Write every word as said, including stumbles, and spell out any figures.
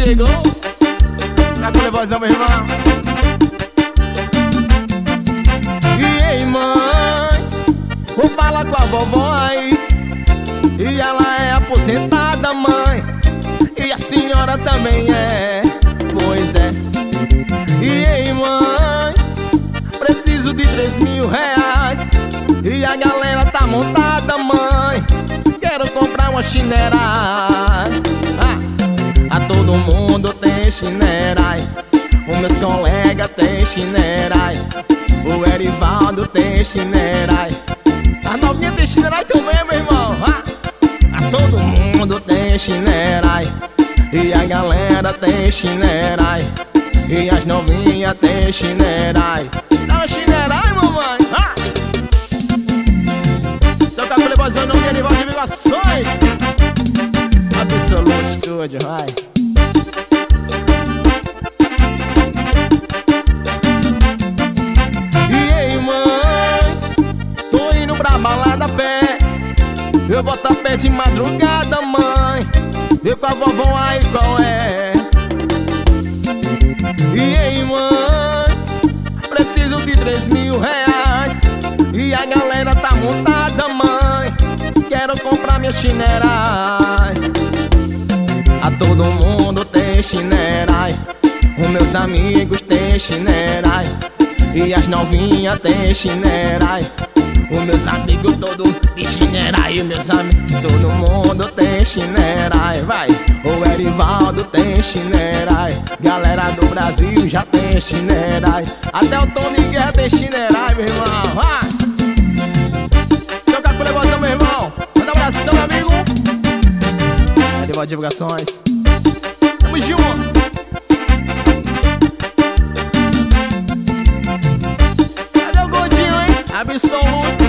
chegou. Tá com a levozão, meu irmão. E ei, mãe, vou falar com a vovó aí. E ela é aposentada, mãe, e a senhora também é. Pois é. E ei, mãe, preciso de três mil reais. E a galera tá montada, mãe, quero comprar uma chinera. Ah, a todo mundo tem chinera. Os meus colegas tem chinera. O Erivaldo tem chinera. A novinha tem chinera também, meu irmão. Ah, a todo mundo tem chinera. E a galera tem chinera. E as novinhas tem chinera. Dá uma chinera, mamãe. Ah! Seu Caco Levozão, não quer Erivaldo Divulgações. Absolute Studio, vai. E ei, mãe, tô indo pra balada a pé. Eu volto a pé de madrugada, mãe. Vê com a vovó aí qual é. E ei, mãe, preciso de três mil reais. E a galera tá montada, mãe, quero comprar minha chinera. A todo mundo tem chinera. Os meus amigos tem chinera. E as novinhas tem chinera. Os meus amigos todos de chinera. E meus amigos, todo mundo tem chinera. Vai, o Erivaldo tem chinera. Galera do Brasil já tem chinera. Até o Tony Guerra tem chinera, meu irmão. Vai. Seu Caco Levozão, meu irmão. Manda um abração, meu amigo. Erivaldo Divulgações. Tamo junto. Cadê o gordinho, hein? Absoluto.